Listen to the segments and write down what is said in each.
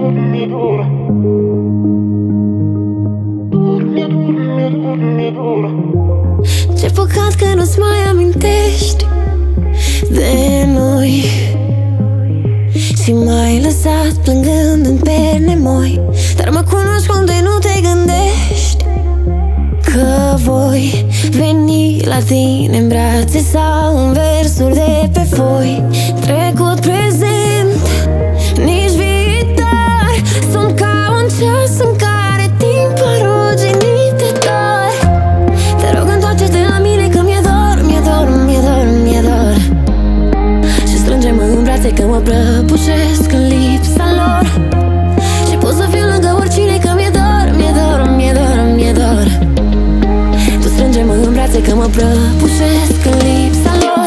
Ce păcat că nu-ți mai amintești de noi și m-ai lăsat plângând în perne moi. Dar mă cunosc unde nu te gândești că voi veni la tine în brațe sau în versuri de pe foi. Trecut, prezent, nici viitor, sunt ca un ceas în care timpul ruginit te dor. Te rog, întoarce-te la mine că mi-e dor, mi-e dor, mi-e dor, mi-e dor. Și strânge-mă în brațe că mă prăbușesc în lipsa lor. Și pot să fiu lângă oricine că mi-e dor, mi-e dor, mi-e dor, mi-e dor. Tu strânge-mă în brațe că mă prăbușesc în lipsa lor.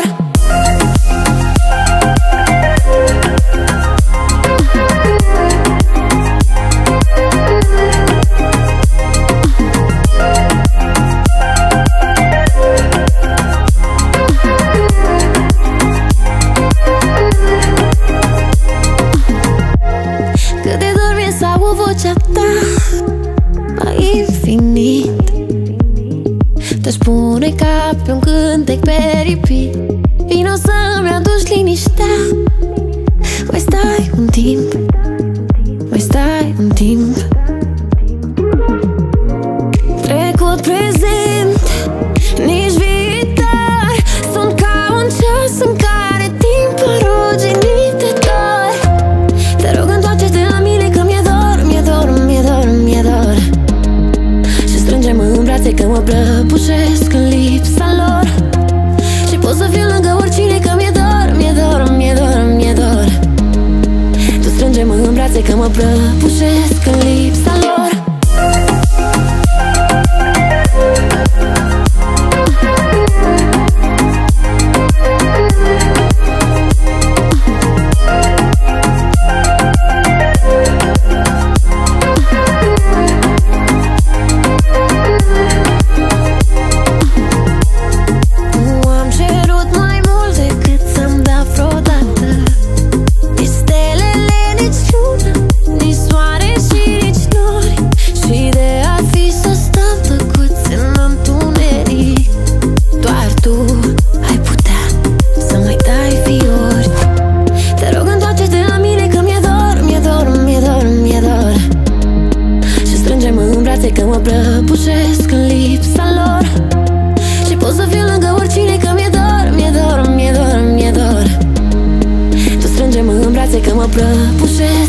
Cât de dor mi-e să aud vocea ta la infinit. Te spune ca pe un cântec pe repeat. Vino să-mi aduci liniștea. Mai stai un timp, mai stai un timp. Trecut, prezent, nici viitor, sunt ca un ceas în care timpul ruginit te dor. Te rog, întoarce-te la mine că mi-e dor, mi-e dor, mi-e dor, mi-e dor. Și strânge-mă în brațe că mă prăbușesc în lipsa lor. Și pot să fiu lângă oricine că mi-e dor, mi-e dor, mi-e dor, mi-e dor. Tu strânge-mă în brațe că mă prăbușesc în lipsa lor. Că mă prăbușesc în lipsa lor. Și pot să fiu lângă oricine că mi-e dor, mi-e dor, mi-e dor, mi-e dor. Tu strânge-mă în brațe că mă prăbușesc